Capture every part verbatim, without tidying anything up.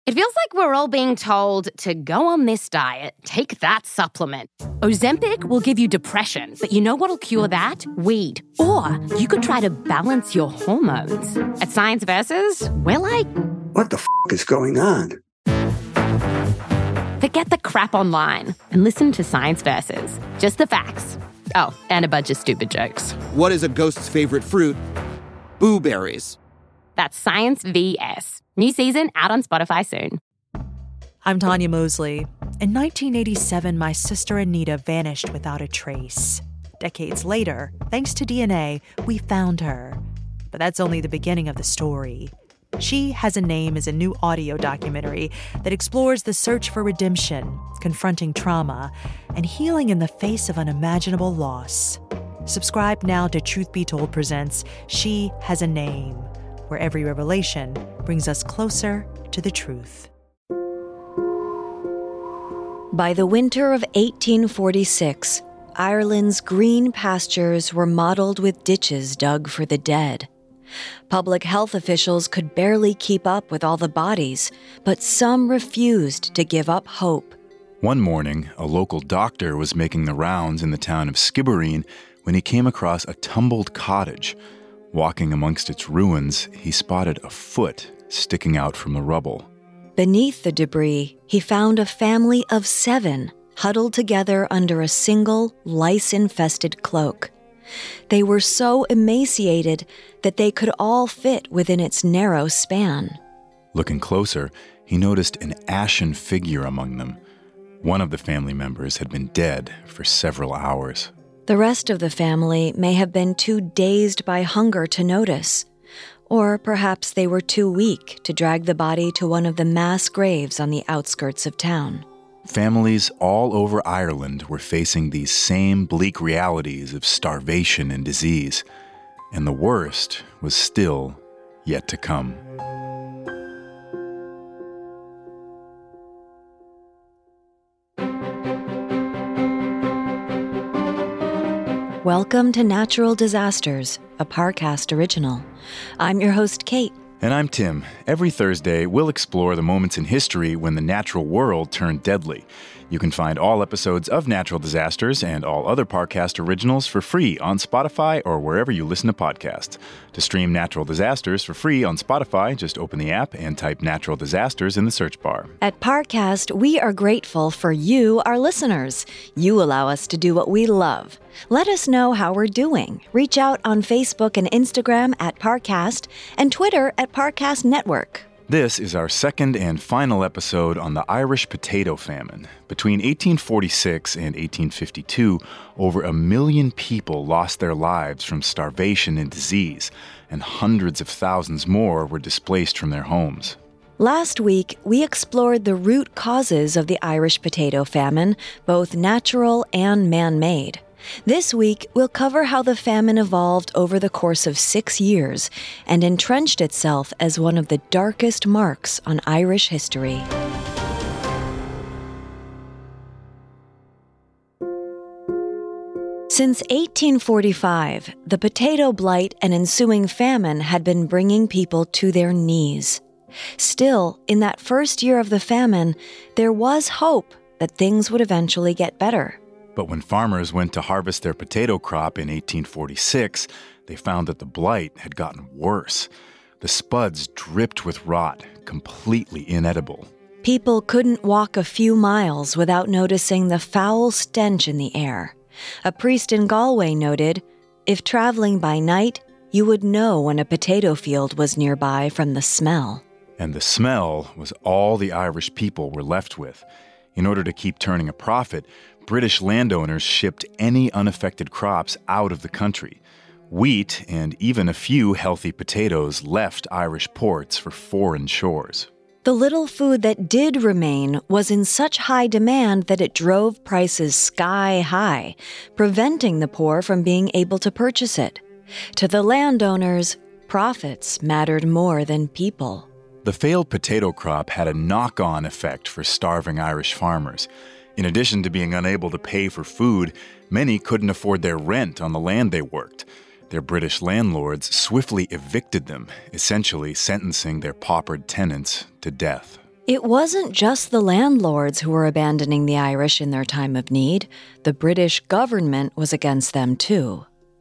It feels like we're all being told to go on this diet, take that supplement. Ozempic will give you depression, but you know what'll cure that? Weed. Or you could try to balance your hormones. At Science Versus, we're like... What the f*** is going on? Forget the crap online and listen to Science Versus. Just the facts. Oh, and a bunch of stupid jokes. What is a ghost's favorite fruit? Blueberries. That's Science V S. New season out on Spotify soon. I'm Tanya Mosley. In nineteen eighty-seven, my sister Anita vanished without a trace. Decades later, thanks to D N A, we found her. But that's only the beginning of the story. She Has a Name is a new audio documentary that explores the search for redemption, confronting trauma, and healing in the face of unimaginable loss. Subscribe now to Truth Be Told Presents She Has a Name, where every revelation brings us closer to the truth. By the winter of eighteen forty-six, Ireland's green pastures were mottled with ditches dug for the dead. Public health officials could barely keep up with all the bodies, but some refused to give up hope. One morning, a local doctor was making the rounds in the town of Skibbereen when he came across a tumbled cottage. Walking amongst its ruins, he spotted a foot sticking out from the rubble. Beneath the debris, he found a family of seven huddled together under a single lice-infested cloak. They were so emaciated that they could all fit within its narrow span. Looking closer, he noticed an ashen figure among them. One of the family members had been dead for several hours. The rest of the family may have been too dazed by hunger to notice, or perhaps they were too weak to drag the body to one of the mass graves on the outskirts of town. Families all over Ireland were facing these same bleak realities of starvation and disease, and the worst was still yet to come. Welcome to Natural Disasters, a Parcast original. I'm your host, Kate. And I'm Tim. Every Thursday, we'll explore the moments in history when the natural world turned deadly. You can find all episodes of Natural Disasters and all other Parcast originals for free on Spotify or wherever you listen to podcasts. To stream Natural Disasters for free on Spotify, just open the app and type Natural Disasters in the search bar. At Parcast, we are grateful for you, our listeners. You allow us to do what we love. Let us know how we're doing. Reach out on Facebook and Instagram at Parcast and Twitter at Parcast Network. This is our second and final episode on the Irish potato famine. Between eighteen forty-six and eighteen fifty-two, over a million people lost their lives from starvation and disease, and hundreds of thousands more were displaced from their homes. Last week, we explored the root causes of the Irish potato famine, both natural and man-made. This week, we'll cover how the famine evolved over the course of six years and entrenched itself as one of the darkest marks on Irish history. Since eighteen forty-five, the potato blight and ensuing famine had been bringing people to their knees. Still, in that first year of the famine, there was hope that things would eventually get better. But when farmers went to harvest their potato crop in eighteen forty-six, they found that the blight had gotten worse. The spuds dripped with rot, completely inedible. People couldn't walk a few miles without noticing the foul stench in the air. A priest in Galway noted, "If traveling by night, you would know when a potato field was nearby from the smell." And the smell was all the Irish people were left with. In order to keep turning a profit, British landowners shipped any unaffected crops out of the country. Wheat and even a few healthy potatoes left Irish ports for foreign shores. The little food that did remain was in such high demand that it drove prices sky high, preventing the poor from being able to purchase it. To the landowners, profits mattered more than people. The failed potato crop had a knock-on effect for starving Irish farmers. In addition to being unable to pay for food, many couldn't afford their rent on the land they worked. Their British landlords swiftly evicted them, essentially sentencing their paupered tenants to death. It wasn't just the landlords who were abandoning the Irish in their time of need. The British government was against them too.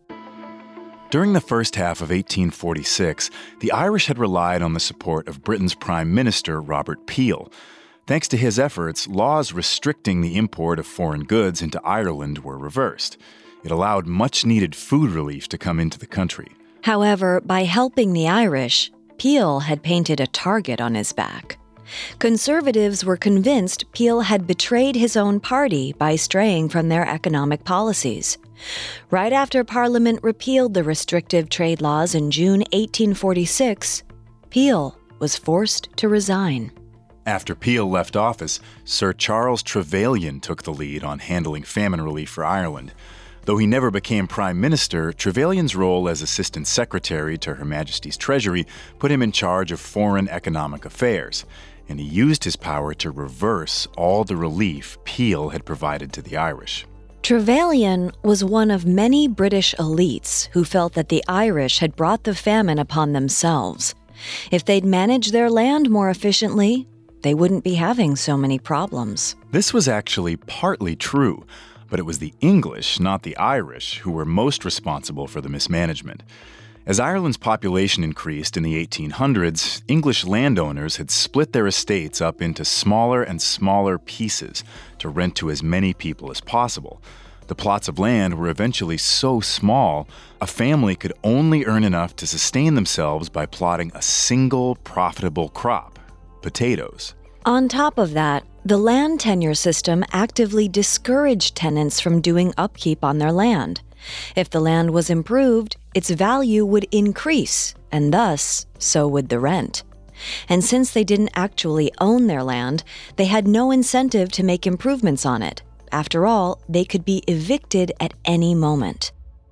During the first half of eighteen forty-six, the Irish had relied on the support of Britain's Prime Minister, Robert Peel. Thanks to his efforts, laws restricting the import of foreign goods into Ireland were reversed. It allowed much-needed food relief to come into the country. However, by helping the Irish, Peel had painted a target on his back. Conservatives were convinced Peel had betrayed his own party by straying from their economic policies. Right after Parliament repealed the restrictive trade laws in June eighteen forty-six, Peel was forced to resign. After Peel left office, Sir Charles Trevelyan took the lead on handling famine relief for Ireland. Though he never became Prime Minister, Trevelyan's role as Assistant Secretary to Her Majesty's Treasury put him in charge of foreign economic affairs, and he used his power to reverse all the relief Peel had provided to the Irish. Trevelyan was one of many British elites who felt that the Irish had brought the famine upon themselves. If they'd managed their land more efficiently, they wouldn't be having so many problems. This was actually partly true, but it was the English, not the Irish, who were most responsible for the mismanagement. As Ireland's population increased in the eighteen hundreds, English landowners had split their estates up into smaller and smaller pieces to rent to as many people as possible. The plots of land were eventually so small, a family could only earn enough to sustain themselves by plotting a single profitable crop: potatoes. On top of that, the land tenure system actively discouraged tenants from doing upkeep on their land. If the land was improved, its value would increase, and thus, so would the rent. And since they didn't actually own their land, they had no incentive to make improvements on it. After all, they could be evicted at any moment.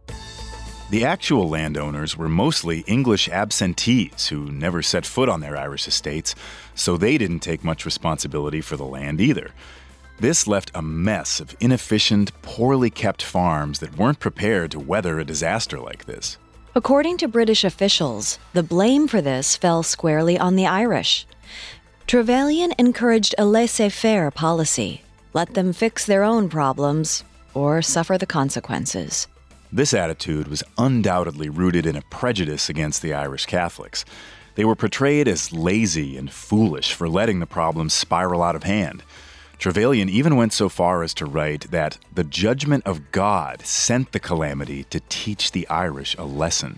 The actual landowners were mostly English absentees who never set foot on their Irish estates, so they didn't take much responsibility for the land either. This left a mess of inefficient, poorly kept farms that weren't prepared to weather a disaster like this. According to British officials, the blame for this fell squarely on the Irish. Trevelyan encouraged a laissez-faire policy. Let them fix their own problems or suffer the consequences. This attitude was undoubtedly rooted in a prejudice against the Irish Catholics. They were portrayed as lazy and foolish for letting the problem spiral out of hand. Trevelyan even went so far as to write that the judgment of God sent the calamity to teach the Irish a lesson.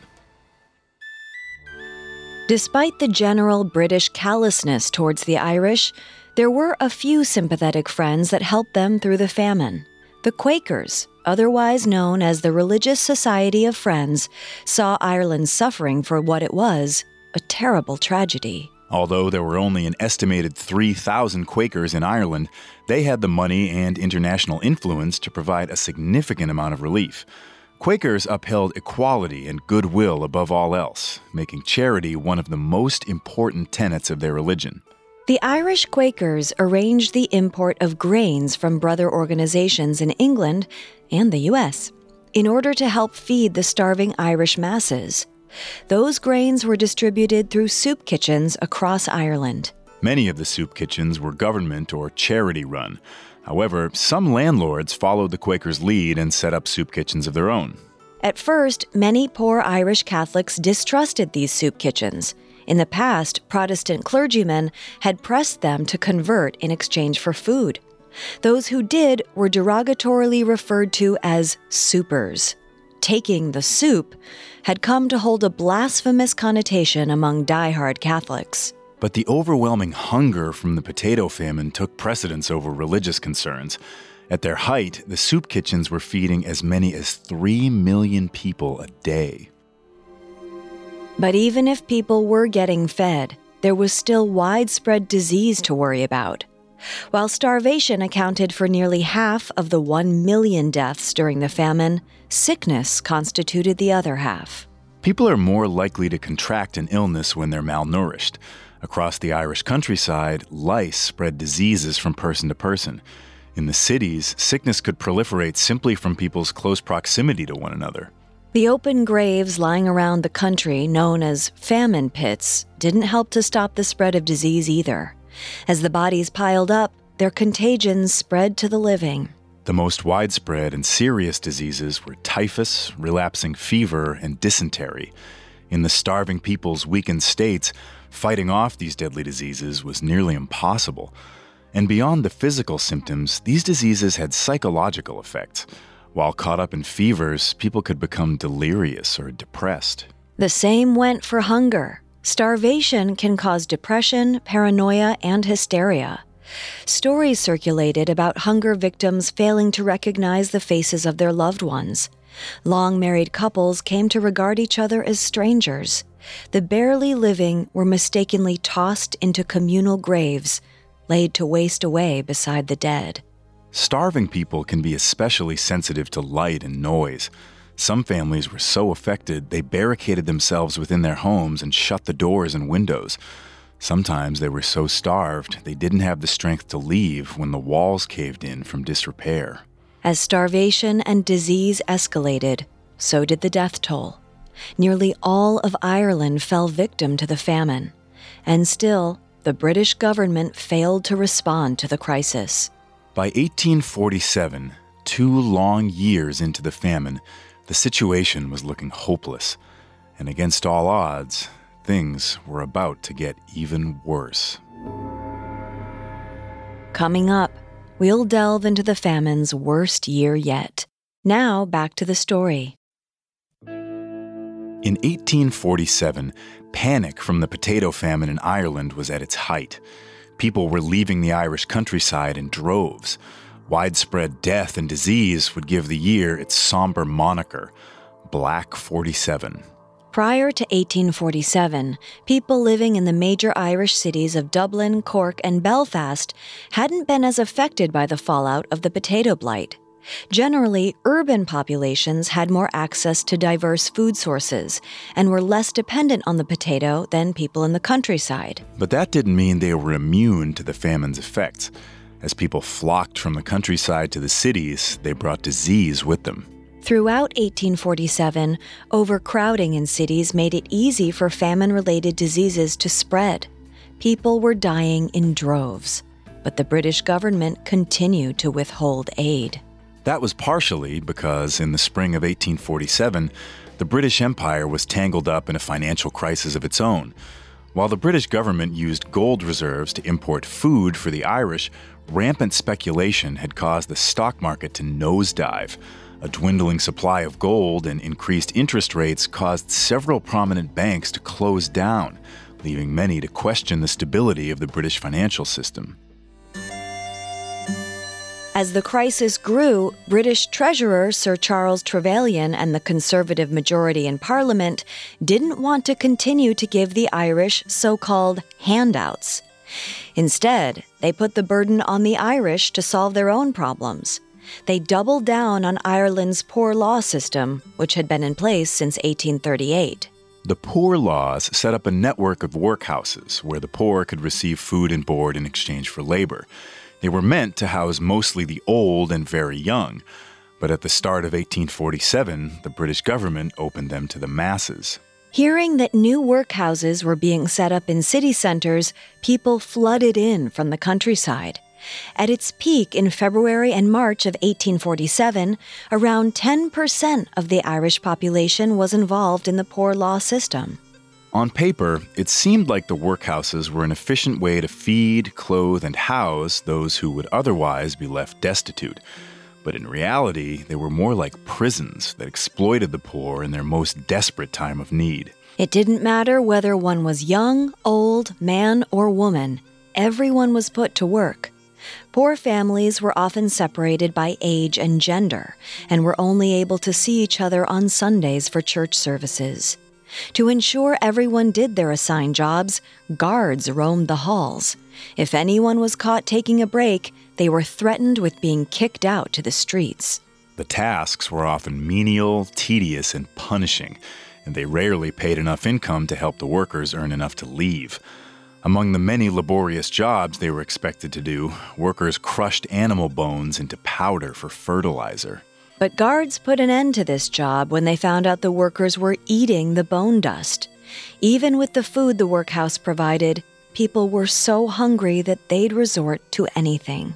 Despite the general British callousness towards the Irish, there were a few sympathetic friends that helped them through the famine. The Quakers, otherwise known as the Religious Society of Friends, saw Ireland's suffering for what it was, a terrible tragedy. Although there were only an estimated three thousand Quakers in Ireland, they had the money and international influence to provide a significant amount of relief. Quakers upheld equality and goodwill above all else, making charity one of the most important tenets of their religion. The Irish Quakers arranged the import of grains from brother organizations in England and the U S in order to help feed the starving Irish masses. Those grains were distributed through soup kitchens across Ireland. Many of the soup kitchens were government or charity-run. However, some landlords followed the Quakers' lead and set up soup kitchens of their own. At first, many poor Irish Catholics distrusted these soup kitchens. In the past, Protestant clergymen had pressed them to convert in exchange for food. Those who did were derogatorily referred to as soupers. Taking the soup had come to hold a blasphemous connotation among die-hard Catholics. But the overwhelming hunger from the potato famine took precedence over religious concerns. At their height, the soup kitchens were feeding as many as three million people a day. But even if people were getting fed, there was still widespread disease to worry about. While starvation accounted for nearly half of the one million deaths during the famine, sickness constituted the other half. People are more likely to contract an illness when they're malnourished. Across the Irish countryside, lice spread diseases from person to person. In the cities, sickness could proliferate simply from people's close proximity to one another. The open graves lying around the country, known as famine pits, didn't help to stop the spread of disease either. As the bodies piled up, their contagions spread to the living. The most widespread and serious diseases were typhus, relapsing fever, and dysentery. In the starving people's weakened states, fighting off these deadly diseases was nearly impossible. And beyond the physical symptoms, these diseases had psychological effects. While caught up in fevers, people could become delirious or depressed. The same went for hunger. Starvation can cause depression, paranoia, and hysteria. Stories circulated about hunger victims failing to recognize the faces of their loved ones. Long-married couples came to regard each other as strangers. The barely living were mistakenly tossed into communal graves, laid to waste away beside the dead. Starving people can be especially sensitive to light and noise. Some families were so affected they barricaded themselves within their homes and shut the doors and windows. Sometimes they were so starved they didn't have the strength to leave when the walls caved in from disrepair. As starvation and disease escalated, so did the death toll. Nearly all of Ireland fell victim to the famine. And still, the British government failed to respond to the crisis. By eighteen forty-seven, two long years into the famine, the situation was looking hopeless. And against all odds, things were about to get even worse. Coming up, we'll delve into the famine's worst year yet. Now, back to the story. In eighteen forty-seven, panic from the potato famine in Ireland was at its height. People were leaving the Irish countryside in droves. Widespread death and disease would give the year its somber moniker, Black forty-seven. Prior to eighteen forty-seven, people living in the major Irish cities of Dublin, Cork, and Belfast hadn't been as affected by the fallout of the potato blight. Generally, urban populations had more access to diverse food sources and were less dependent on the potato than people in the countryside. But that didn't mean they were immune to the famine's effects. As people flocked from the countryside to the cities, they brought disease with them. Throughout eighteen forty-seven, overcrowding in cities made it easy for famine-related diseases to spread. People were dying in droves, but the British government continued to withhold aid. That was partially because in the spring of eighteen forty-seven, the British Empire was tangled up in a financial crisis of its own. While the British government used gold reserves to import food for the Irish, rampant speculation had caused the stock market to nosedive. A dwindling supply of gold and increased interest rates caused several prominent banks to close down, leaving many to question the stability of the British financial system. As the crisis grew, British Treasurer Sir Charles Trevelyan and the Conservative majority in Parliament didn't want to continue to give the Irish so-called handouts. Instead, they put the burden on the Irish to solve their own problems. They doubled down on Ireland's poor law system, which had been in place since eighteen thirty-eight. The Poor Laws set up a network of workhouses where the poor could receive food and board in exchange for labor. They were meant to house mostly the old and very young, but at the start of eighteen forty-seven, the British government opened them to the masses. Hearing that new workhouses were being set up in city centers, people flooded in from the countryside. At its peak in February and March of eighteen forty-seven, around ten percent of the Irish population was involved in the poor law system. On paper, it seemed like the workhouses were an efficient way to feed, clothe, and house those who would otherwise be left destitute. But in reality, they were more like prisons that exploited the poor in their most desperate time of need. It didn't matter whether one was young, old, man, or woman. Everyone was put to work. Poor families were often separated by age and gender, and were only able to see each other on Sundays for church services. To ensure everyone did their assigned jobs, guards roamed the halls. If anyone was caught taking a break, they were threatened with being kicked out to the streets. The tasks were often menial, tedious, and punishing, and they rarely paid enough income to help the workers earn enough to leave. Among the many laborious jobs they were expected to do, workers crushed animal bones into powder for fertilizer. But guards put an end to this job when they found out the workers were eating the bone dust. Even with the food the workhouse provided, people were so hungry that they'd resort to anything.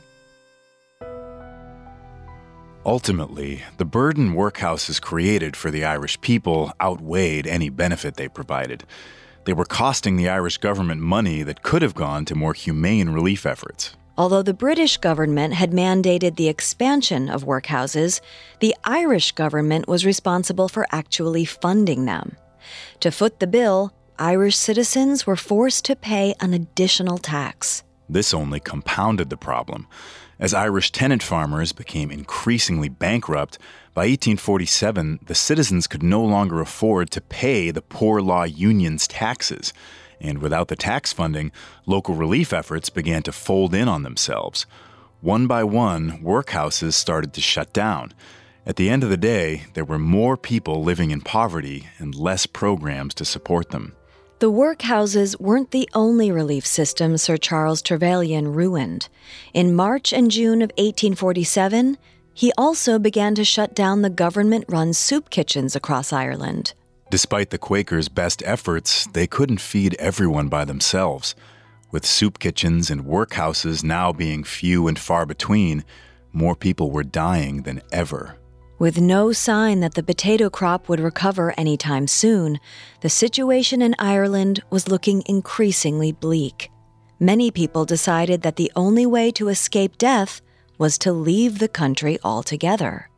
Ultimately, the burden workhouses created for the Irish people outweighed any benefit they provided. They were costing the Irish government money that could have gone to more humane relief efforts. Although the British government had mandated the expansion of workhouses, the Irish government was responsible for actually funding them. To foot the bill, Irish citizens were forced to pay an additional tax. This only compounded the problem. As Irish tenant farmers became increasingly bankrupt, by eighteen forty-seven, the citizens could no longer afford to pay the poor law union's taxes. And without the tax funding, local relief efforts began to fold in on themselves. One by one, workhouses started to shut down. At the end of the day, there were more people living in poverty and less programs to support them. The workhouses weren't the only relief system Sir Charles Trevelyan ruined. In March and June of eighteen forty-seven, he also began to shut down the government-run soup kitchens across Ireland. Despite the Quakers' best efforts, they couldn't feed everyone by themselves. With soup kitchens and workhouses now being few and far between, more people were dying than ever. With no sign that the potato crop would recover anytime soon, the situation in Ireland was looking increasingly bleak. Many people decided that the only way to escape death was to leave the country altogether.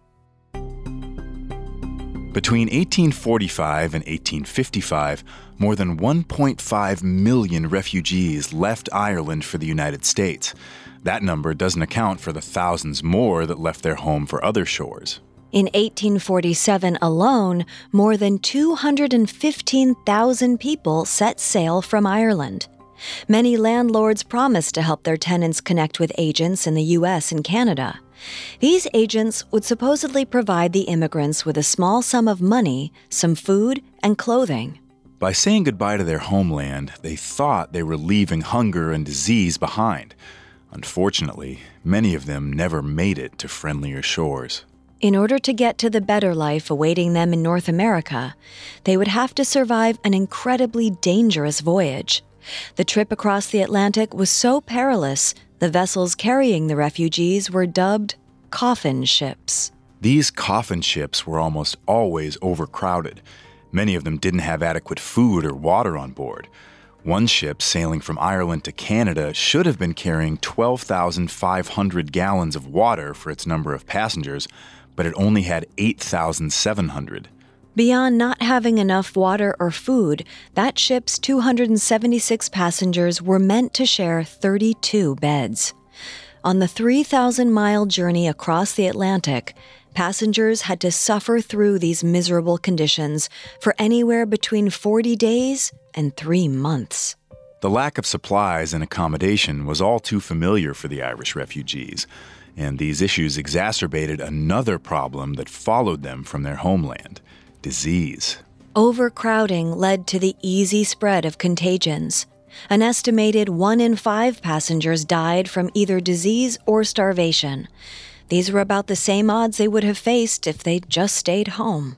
Between eighteen forty-five and eighteen fifty-five, more than one point five million refugees left Ireland for the United States. That number doesn't account for the thousands more that left their home for other shores. In eighteen forty-seven alone, more than two hundred fifteen thousand people set sail from Ireland. Many landlords promised to help their tenants connect with agents in the U S and Canada. These agents would supposedly provide the immigrants with a small sum of money, some food, and clothing. By saying goodbye to their homeland, they thought they were leaving hunger and disease behind. Unfortunately, many of them never made it to friendlier shores. In order to get to the better life awaiting them in North America, they would have to survive an incredibly dangerous voyage. The trip across the Atlantic was so perilous, the vessels carrying the refugees were dubbed coffin ships. These coffin ships were almost always overcrowded. Many of them didn't have adequate food or water on board. One ship sailing from Ireland to Canada should have been carrying twelve thousand five hundred gallons of water for its number of passengers, but it only had eight thousand seven hundred. Beyond not having enough water or food, that ship's two hundred seventy-six passengers were meant to share thirty-two beds. On the three thousand mile journey across the Atlantic, passengers had to suffer through these miserable conditions for anywhere between forty days and three months. The lack of supplies and accommodation was all too familiar for the Irish refugees, and these issues exacerbated another problem that followed them from their homeland: disease. Overcrowding led to the easy spread of contagions. An estimated one in five passengers died from either disease or starvation. These were about the same odds they would have faced if they'd just stayed home.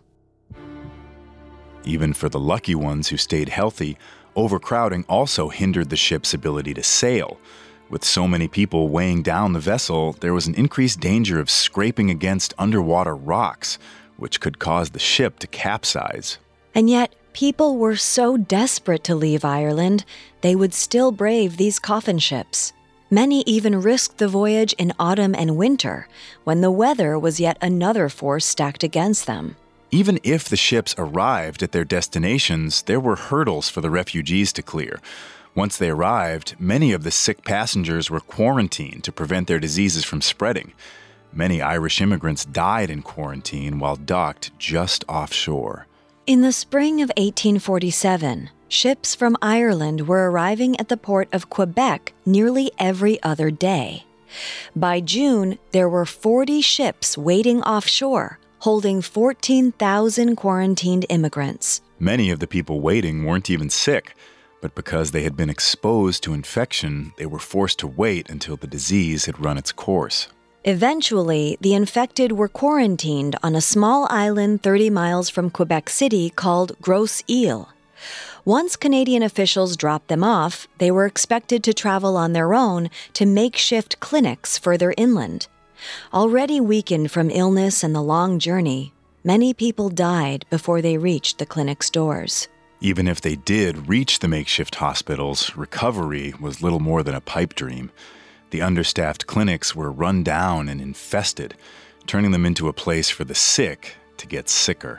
Even for the lucky ones who stayed healthy, overcrowding also hindered the ship's ability to sail. With so many people weighing down the vessel, there was an increased danger of scraping against underwater rocks, which could cause the ship to capsize. And yet, people were so desperate to leave Ireland, they would still brave these coffin ships. Many even risked the voyage in autumn and winter, when the weather was yet another force stacked against them. Even if the ships arrived at their destinations, there were hurdles for the refugees to clear. Once they arrived, many of the sick passengers were quarantined to prevent their diseases from spreading. Many Irish immigrants died in quarantine while docked just offshore. In the spring of eighteen forty-seven, ships from Ireland were arriving at the port of Quebec nearly every other day. By June, there were forty ships waiting offshore, holding fourteen thousand quarantined immigrants. Many of the people waiting weren't even sick, but because they had been exposed to infection, they were forced to wait until the disease had run its course. Eventually, the infected were quarantined on a small island thirty miles from Quebec City called Grosse Ile. Once Canadian officials dropped them off, they were expected to travel on their own to makeshift clinics further inland. Already weakened from illness and the long journey, many people died before they reached the clinic's doors. Even if they did reach the makeshift hospitals, recovery was little more than a pipe dream. The understaffed clinics were run down and infested, turning them into a place for the sick to get sicker.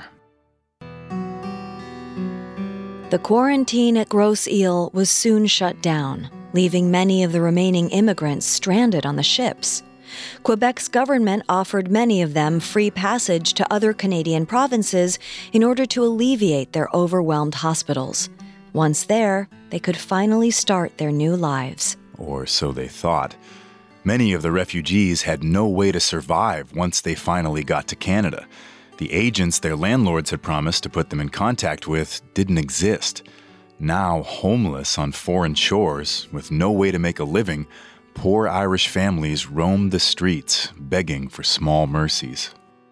The quarantine at Grosse Ile was soon shut down, leaving many of the remaining immigrants stranded on the ships. Quebec's government offered many of them free passage to other Canadian provinces in order to alleviate their overwhelmed hospitals. Once there, they could finally start their new lives. Or so they thought. Many of the refugees had no way to survive once they finally got to Canada. The agents their landlords had promised to put them in contact with didn't exist. Now homeless on foreign shores, with no way to make a living, poor Irish families roamed the streets, begging for small mercies.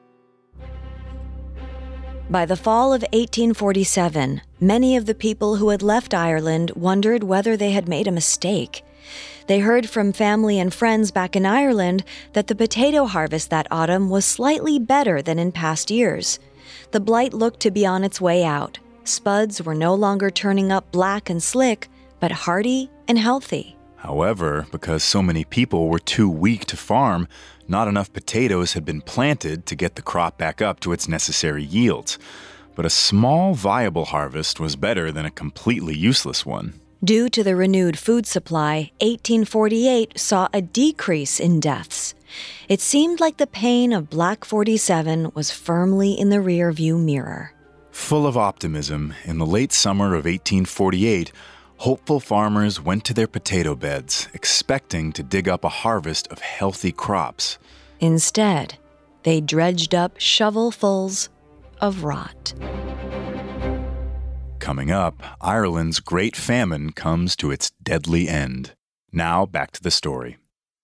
By the fall of eighteen forty-seven, many of the people who had left Ireland wondered whether they had made a mistake. They heard from family and friends back in Ireland that the potato harvest that autumn was slightly better than in past years. The blight looked to be on its way out. Spuds were no longer turning up black and slick, but hardy and healthy. However, because so many people were too weak to farm, not enough potatoes had been planted to get the crop back up to its necessary yields. But a small, viable harvest was better than a completely useless one. Due to the renewed food supply, eighteen forty-eight saw a decrease in deaths. It seemed like the pain of Black forty-seven was firmly in the rearview mirror. Full of optimism, in the late summer of eighteen forty-eight, hopeful farmers went to their potato beds, expecting to dig up a harvest of healthy crops. Instead, they dredged up shovelfuls of rot. Coming up, Ireland's Great Famine comes to its deadly end. Now, back to the story.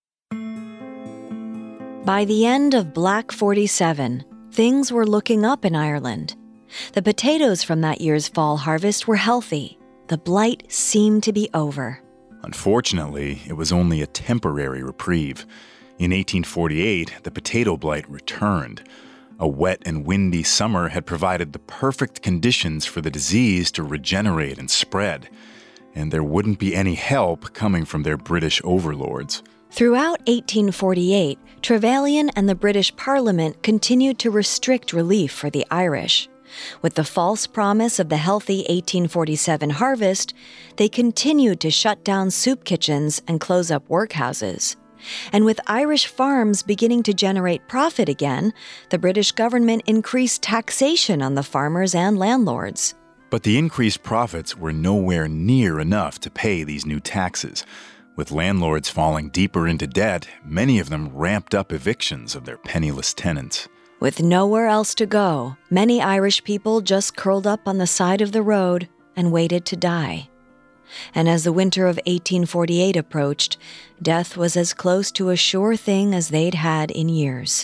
By the end of Black forty-seven, things were looking up in Ireland. The potatoes from that year's fall harvest were healthy. The blight seemed to be over. Unfortunately, it was only a temporary reprieve. In eighteen forty-eight, the potato blight returned. A wet and windy summer had provided the perfect conditions for the disease to regenerate and spread, and there wouldn't be any help coming from their British overlords. Throughout eighteen forty-eight, Trevelyan and the British Parliament continued to restrict relief for the Irish. With the false promise of the healthy eighteen forty-seven harvest, they continued to shut down soup kitchens and close up workhouses. And with Irish farms beginning to generate profit again, the British government increased taxation on the farmers and landlords. But the increased profits were nowhere near enough to pay these new taxes. With landlords falling deeper into debt, many of them ramped up evictions of their penniless tenants. With nowhere else to go, many Irish people just curled up on the side of the road and waited to die. And as the winter of eighteen forty-eight approached, death was as close to a sure thing as they'd had in years.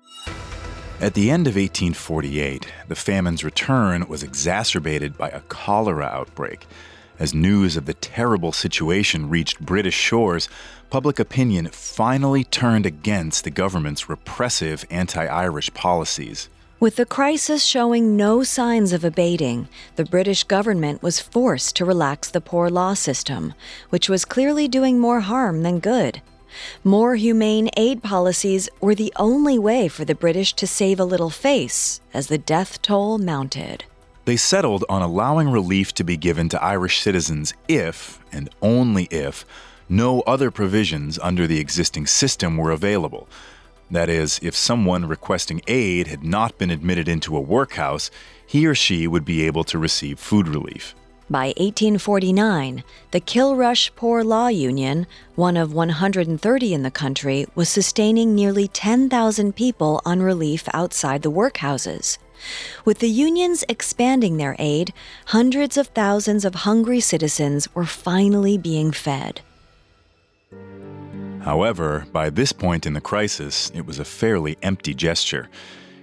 At the end of eighteen forty-eight, the famine's return was exacerbated by a cholera outbreak. As news of the terrible situation reached British shores, public opinion finally turned against the government's repressive anti-Irish policies. With the crisis showing no signs of abating, the British government was forced to relax the poor law system, which was clearly doing more harm than good. More humane aid policies were the only way for the British to save a little face as the death toll mounted. They settled on allowing relief to be given to Irish citizens if, and only if, no other provisions under the existing system were available. That is, if someone requesting aid had not been admitted into a workhouse, he or she would be able to receive food relief. By eighteen forty-nine, the Kilrush Poor Law Union, one of one hundred thirty in the country, was sustaining nearly ten thousand people on relief outside the workhouses. With the unions expanding their aid, hundreds of thousands of hungry citizens were finally being fed. However, by this point in the crisis, it was a fairly empty gesture.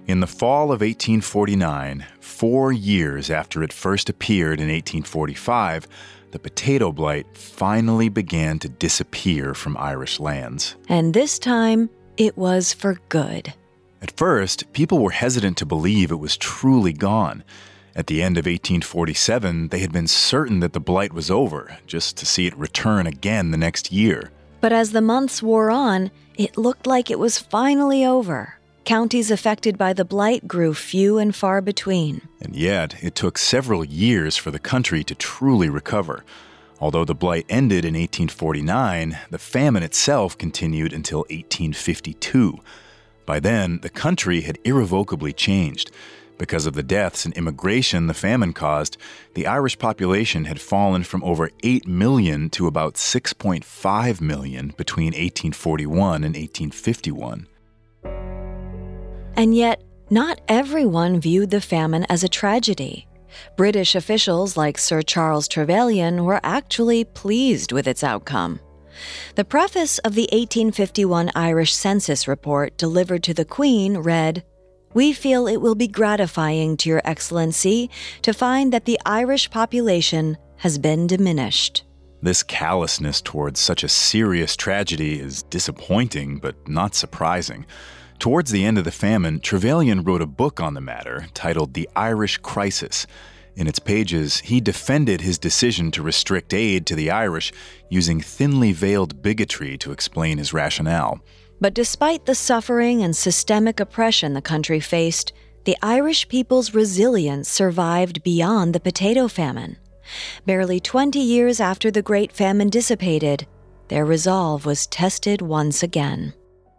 In the fall of eighteen forty-nine, four years after it first appeared in eighteen forty-five, the potato blight finally began to disappear from Irish lands. And this time, it was for good. At first, people were hesitant to believe it was truly gone. At the end of eighteen forty-seven, they had been certain that the blight was over, just to see it return again the next year. But as the months wore on, it looked like it was finally over. Counties affected by the blight grew few and far between. And yet, it took several years for the country to truly recover. Although the blight ended in eighteen forty-nine, the famine itself continued until eighteen fifty-two. By then, the country had irrevocably changed. Because of the deaths and immigration the famine caused, the Irish population had fallen from over eight million to about six point five million between eighteen forty-one and eighteen fifty-one. And yet, not everyone viewed the famine as a tragedy. British officials like Sir Charles Trevelyan were actually pleased with its outcome. The preface of the eighteen fifty-one Irish Census report delivered to the Queen read, "We feel it will be gratifying to Your Excellency to find that the Irish population has been diminished." This callousness towards such a serious tragedy is disappointing, but not surprising. Towards the end of the famine, Trevelyan wrote a book on the matter titled The Irish Crisis. In its pages, he defended his decision to restrict aid to the Irish, using thinly veiled bigotry to explain his rationale. But despite the suffering and systemic oppression the country faced, the Irish people's resilience survived beyond the potato famine. Barely twenty years after the Great Famine dissipated, their resolve was tested once again.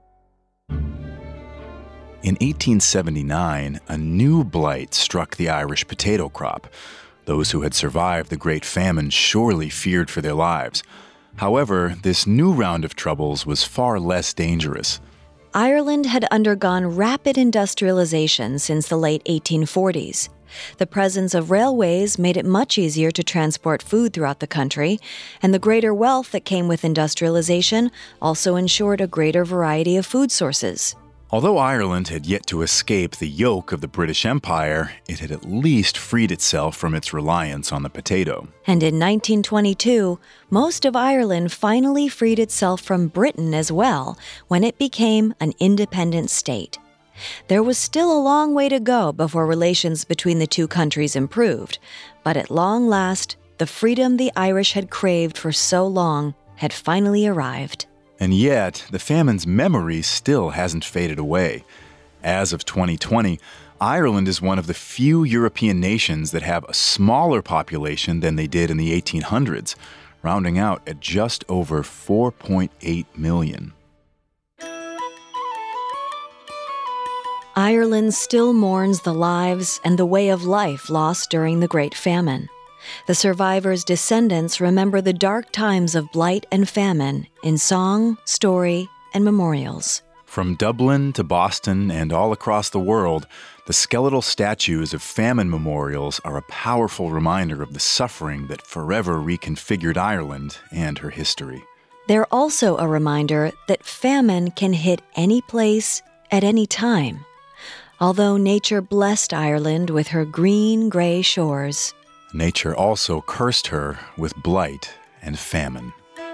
In eighteen seventy-nine, a new blight struck the Irish potato crop. Those who had survived the Great Famine surely feared for their lives. However, this new round of troubles was far less dangerous. Ireland had undergone rapid industrialization since the late eighteen forties. The presence of railways made it much easier to transport food throughout the country, and the greater wealth that came with industrialization also ensured a greater variety of food sources. Although Ireland had yet to escape the yoke of the British Empire, it had at least freed itself from its reliance on the potato. And in nineteen twenty-two, most of Ireland finally freed itself from Britain as well when it became an independent state. There was still a long way to go before relations between the two countries improved, but at long last, the freedom the Irish had craved for so long had finally arrived. And yet, the famine's memory still hasn't faded away. As of twenty twenty, Ireland is one of the few European nations that have a smaller population than they did in the eighteen hundreds, rounding out at just over four point eight million. Ireland still mourns the lives and the way of life lost during the Great Famine. The survivors' descendants remember the dark times of blight and famine in song, story, and memorials. From Dublin to Boston and all across the world, the skeletal statues of famine memorials are a powerful reminder of the suffering that forever reconfigured Ireland and her history. They're also a reminder that famine can hit any place at any time. Although nature blessed Ireland with her green-gray shores, nature also cursed her with blight and famine.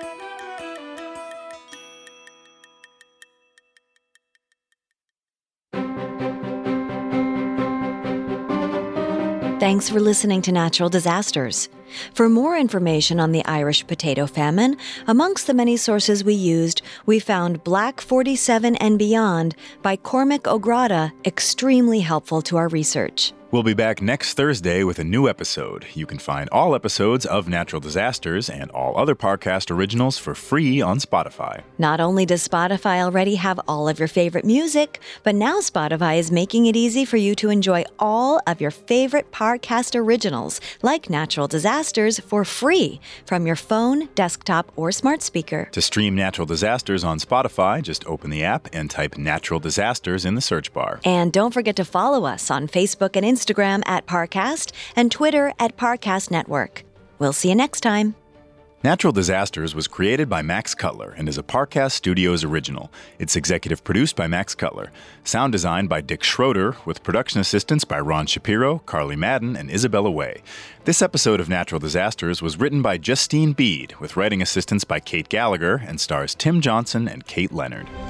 Thanks for listening to Natural Disasters. For more information on the Irish potato famine, amongst the many sources we used, we found Black forty-seven and Beyond by Cormac O'Grada extremely helpful to our research. We'll be back next Thursday with a new episode. You can find all episodes of Natural Disasters and all other Parcast originals for free on Spotify. Not only does Spotify already have all of your favorite music, but now Spotify is making it easy for you to enjoy all of your favorite Parcast originals, like Natural Disasters, for free from your phone, desktop, or smart speaker. To stream Natural Disasters on Spotify, just open the app and type Natural Disasters in the search bar. And don't forget to follow us on Facebook and Instagram Instagram at Parcast and Twitter at Parcast Network. We'll see you next time. Natural Disasters was created by Max Cutler and is a Parcast Studios original. It's executive produced by Max Cutler. Sound designed by Dick Schroeder, with production assistance by Ron Shapiro, Carly Madden, and Isabella Way. This episode of Natural Disasters was written by Justine Bede, with writing assistance by Kate Gallagher, and stars Tim Johnson and Kate Leonard.